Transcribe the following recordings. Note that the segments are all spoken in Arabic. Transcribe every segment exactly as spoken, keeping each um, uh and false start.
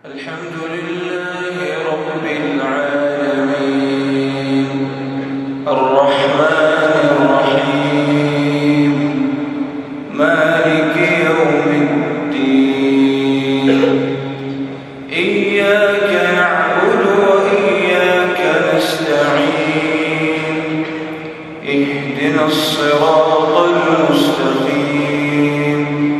الحمد لله رب العالمين الرحمن الرحيم مالك يوم الدين إياك نعبد وإياك نستعين اهدنا الصراط المستقيم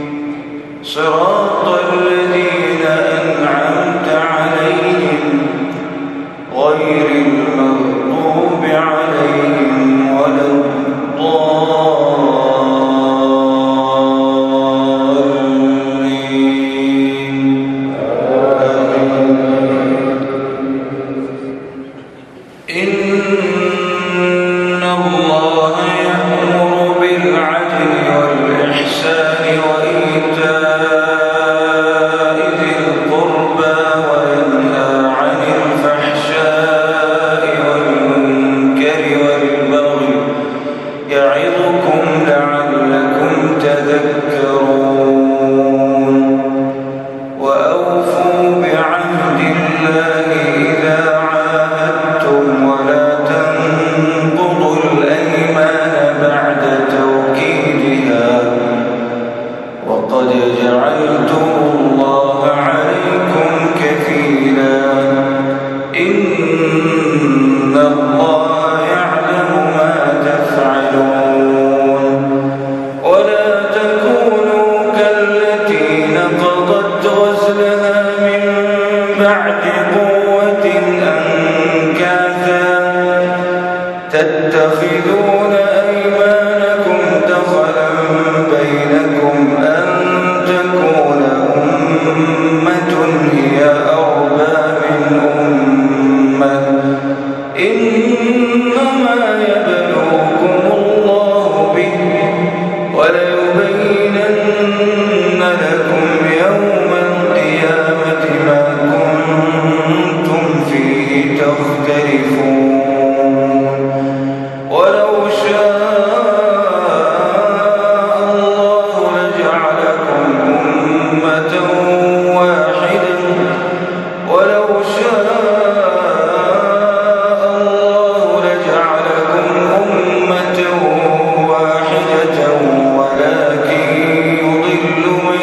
صراط الذين أنعمت عليهم غير المغضوب عليهم ولا الضالين. إن الله يأمر بالعدل والإحسان وإيتاء ذي القربى وينهى عن الفحشاء والمنكر والبغي يعظكم لعلكم تذكرون. وأوفوا بعهد الله إذا عاهدتم ولا تنقضوا الأيمان بعد توكيدها وقد جعلتم الله عليكم كفيلا إن الله يعلم ما تفعلون. ولا تكونوا كالتي نقضت غزلها من بعد قوة أنكاثا تتخذون أيمانكم دخلا بينكم أن تكون أمة هي أربى من أمة إنما يبلوكم الله به وليبينن لكم يوم القيامة ما كنتم فيه تختلفون. ولو شاء الله لجعلكم أمة واحدة ولو شاء الله لجعلكم أمة واحدة ولكن يضل من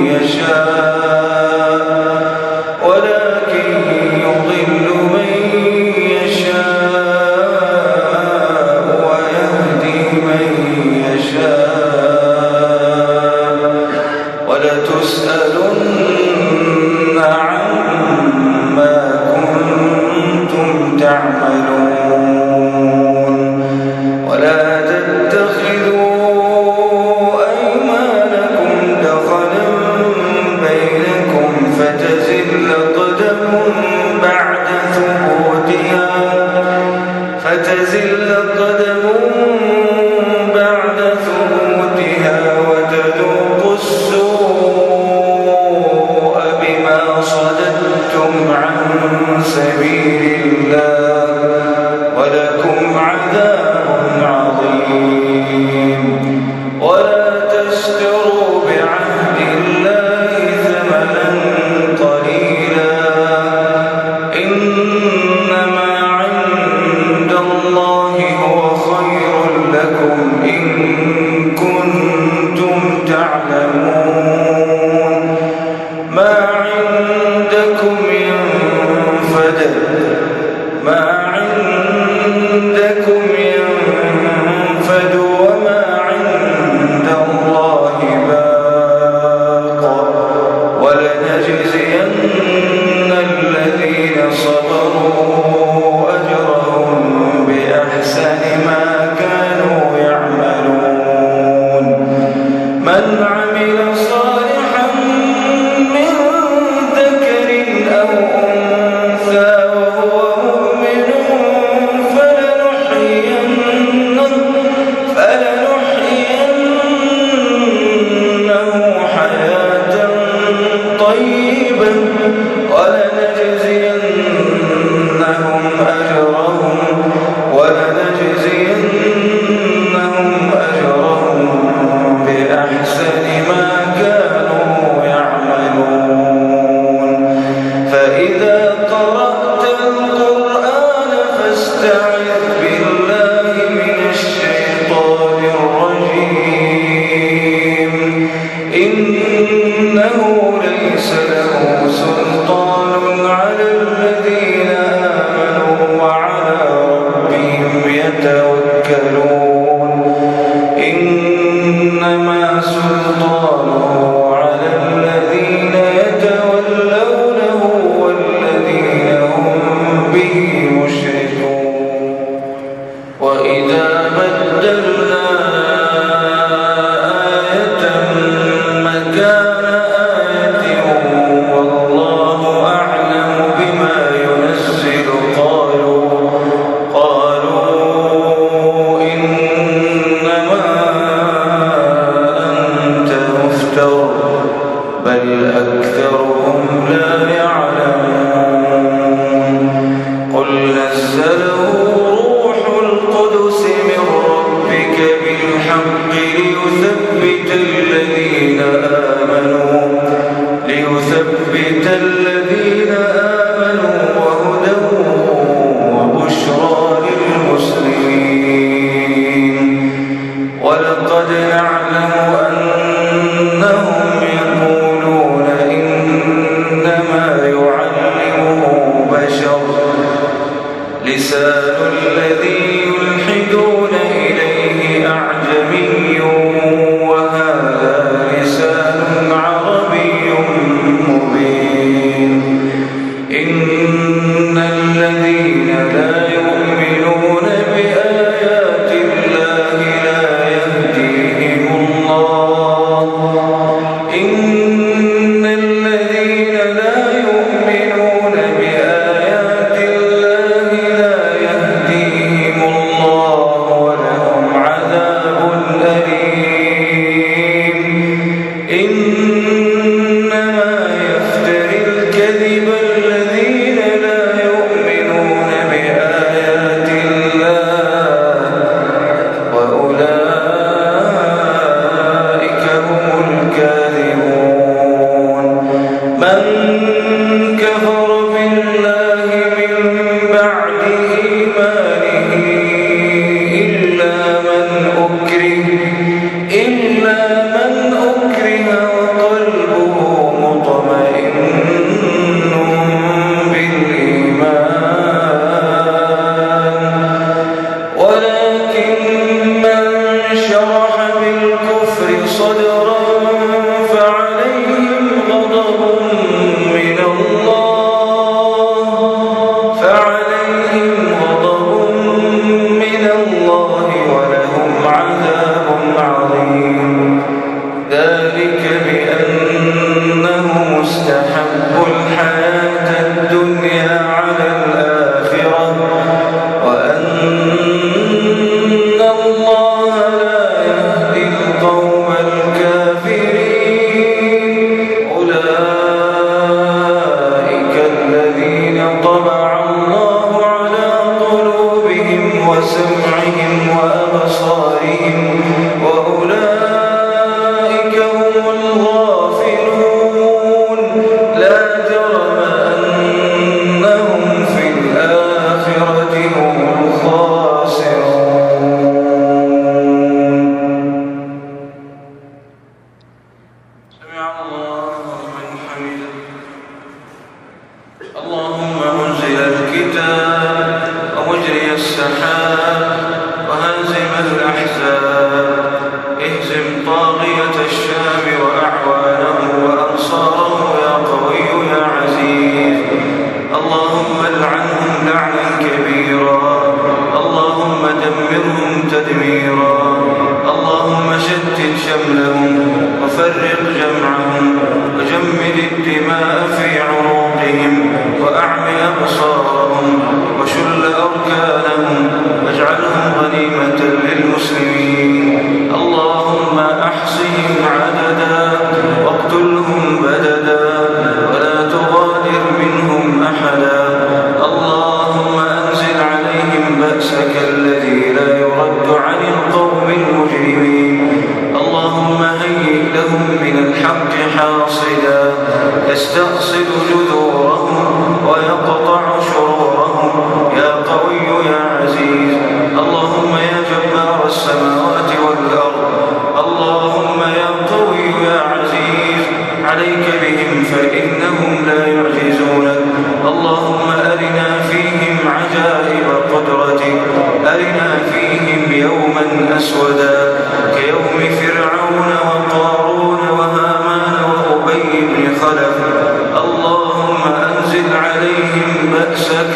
يشاء ولكن يضل من يشاء ويهدي من يشاء ولتسألن عما كنتم تعملون. ولا تتخذوا أيمانكم دخلا بينكم فتزل قدم بعد ثبوتها فتزل قدم بعد ثبوتها وتذوقوا السوء بما صددتم عن سبيل الله ولكم عذاب عظيم. ولا تشتروا بعهد الله ثمنا قليلا إنما عند الله هو خير لكم إن كنتم تعلمون. ما عندكم ينفد ما عندكم ينفد وما عند الله باق ولنجزين الذين صبروا أجرهم بأحسن ما كانوا يعملون. من عمل صالحا من ذكر أو أنثى وهو مؤمن فلنحيينه فلنحيينه حياة طيبة ولنجزينهم أجرهم ولنجزينهم أجرهم بأحسن ما كانوا يعملون. اللهم منزل الكتاب ومجري السحاب وهازم الأحزاب اهزم طاغية الشام وأعوانه وأنصاره يا قوي يا عزيز. اللهم العنهم لعنا كبيرا، اللهم دمرهم تدميرا، اللهم شتت شملهم وفرق جمعهم وجمد الدماء في عروقهم وأعمي أبصارهم وشل أركانهم واجعلهم غنيمة للمسلمين. اللهم أحصهم عددا واقتلهم بددا ولا تغادر منهم أحدا. اللهم أنزل عليهم بأسك الذي لا يرد عن القوم المجرمين. اللهم هيئ لهم من الحق حاصدا يستأصل جذورهم ويقطع شرورهم يا قوي يا عزيز. اللهم يا جبار السماوات والأرض، اللهم يا قوي يا عزيز عليك بهم فإنهم لا يعجزونك. اللهم أرنا فيهم عجائب قدرتك، أرنا فيهم يوما أسودا كيوم فرعون وقارون وهامان وأبي بن خلف. اللهم أنزل عليهم بأسك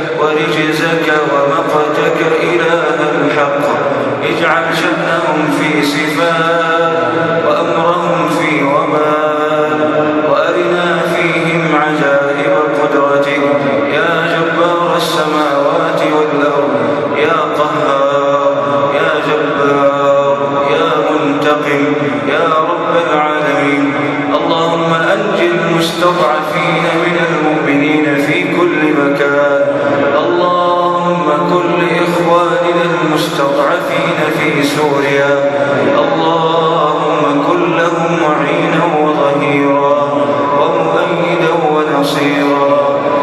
ورجزك ومقتك إله الحق، اجعل شأنهم في سفال وأمرهم في وبال، وأرنا فيهم عجائب قدرتك يا جبار السماوات والأرض يا قهار يا جبار يا منتقم يا رب العالمين. اللهم أنج المستضعفين من المؤمنين في كل مكان. اللهم كن لإخواننا المستضعفين في سوريا، اللهم كن لهم معينا وظهيرا ومؤيدا ونصيرا.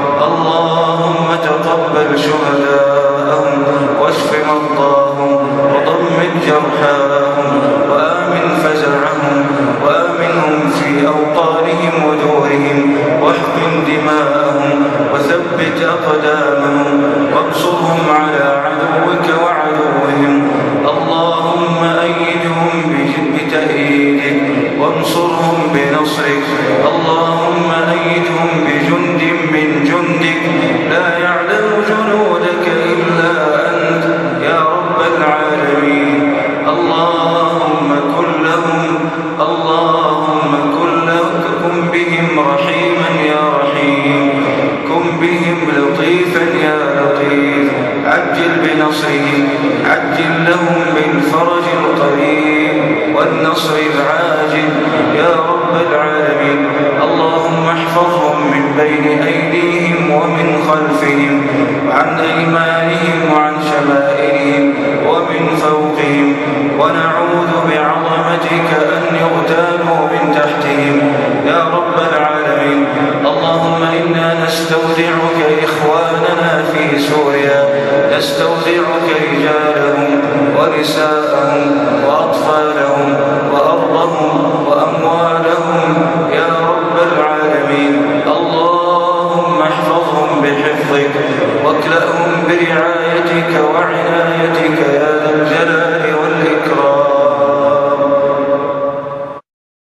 اللهم تقبل شهداءهم واشف مرضاهم وضمن جرحاهم وآمن فزعهم وآمنهم في أوطانهم ودورهم واحقن دماءهم وثبت أقدامهم وانصرهم على عدوك وعدوهم. اللهم أيدهم بتأييدك وانصرهم بنصرك. اللهم أيدهم بجند من جندك لا يعلم جنودك إلا أنت يا رب العالمين. اللهم كن لهم، اللهم كن لهم بهم رحيما يا رحيم، كن بهم لطيفا يا لطيف، عجل بنصرهم، عجل لهم بالفرج القريب والنصر العاجل يا رب العالمين. اللهم احفظهم من بين أيديهم ومن خلفهم وعن أيمانهم